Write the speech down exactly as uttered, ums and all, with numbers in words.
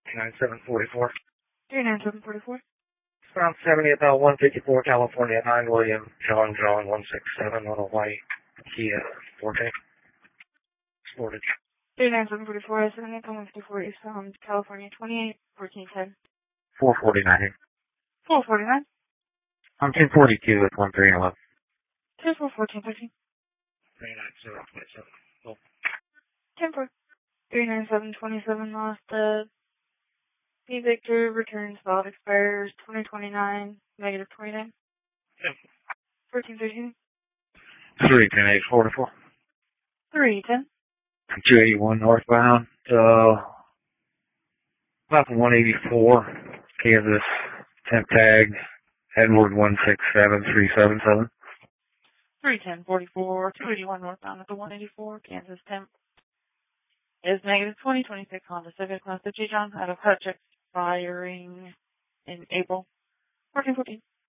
nine seven forty-four. three nine seven forty-four. Ground seventy about one fifty-four, California, nine William, John, John, one six seven on a white Kia Forte. Sportage. three nine seven forty-four, seventy one fifty-four, Eastbound, California, twenty-eight fourteen ten. four forty-nine here. four forty-nine. I'm ten forty-two with one three eleven. ten four fourteen thirteen. three nine seven twenty-seven. Oh. ten four. three nine seven twenty-seven, lost the P Victor, returns valid expires twenty twenty-nine, negative twenty-nine. Yep. fourteen thirteen. three ten eight forty-four. three ten. two eighty-one northbound, uh, about one eighty-four, Kansas, temp tag, Edward one six seven three seven seven. three ten forty-four, two eighty-one northbound at the one eighty-four, Kansas temp. Is negative twenty twenty-six Honda Civic Class G John out of Hutch expiring in April. fourteen fourteen.